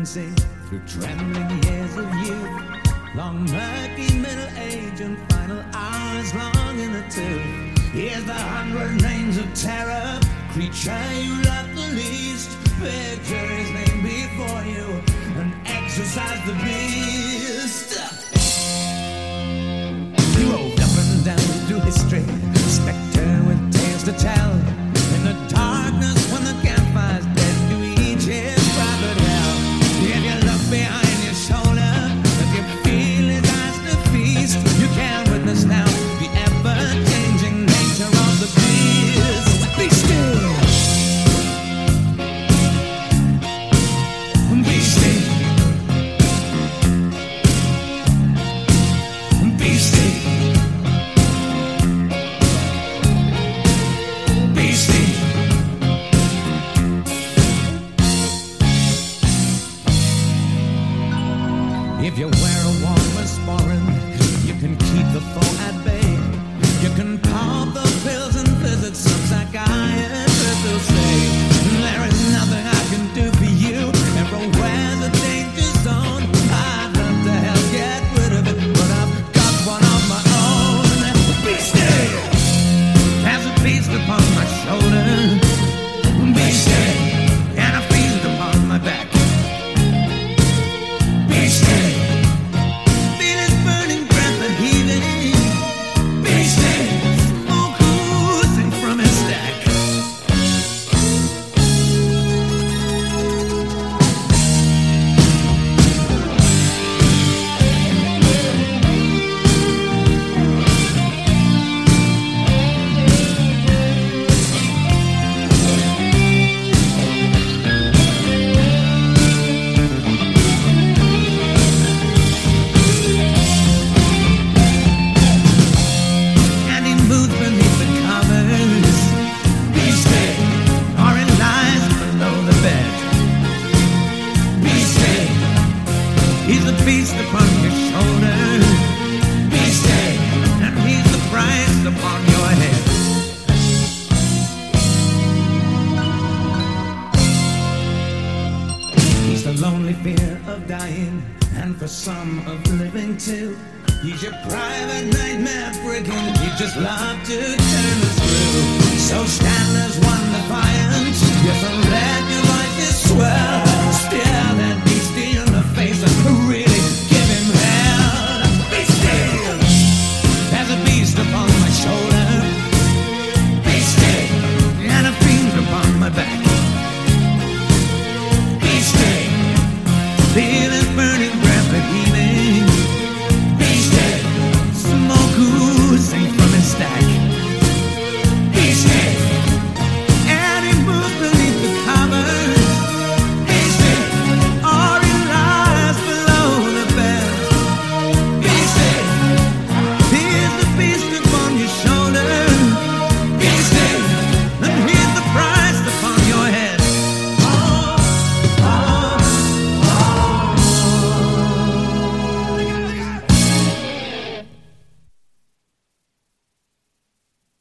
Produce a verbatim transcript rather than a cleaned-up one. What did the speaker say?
infancy through trembling years of youth, long murky middle age and final hours long in the tooth. Here's the hundred names of terror, creature you love the least. Picture his name before you and exercise the beast. You roved up and down through history, spectre with tales to tell. In the darkness when the campfire's dead, to each his private hell. If you look behind your shoulder, if you feel his eyes to feast, you can witness now the ever-changing nature of the beast. Be still. Be still. Be still. Be still. If you wear a warmer sporran, you can keep the foe at bay. You can pop the pills and visit some psychiatrist will say there is nothing I can do for you. Everywhere's a danger zone. I'd love to help get rid of it, but I've got one of my own. Be still. There's a beast upon my shoulder. Be still. And a fiend upon my back. Be still. Feel his burning breath and healing. Be still. Smoke oozing from his stack. And he moves beneath the covers. Be still. Or he lies below the bed. Be still. He's the beast upon your shoulder. Be still. And he's the price upon your head. He's the lonely fear of dying, and for some of living too. He's your private nightmare brigand. He just love to turn the screw. So stand as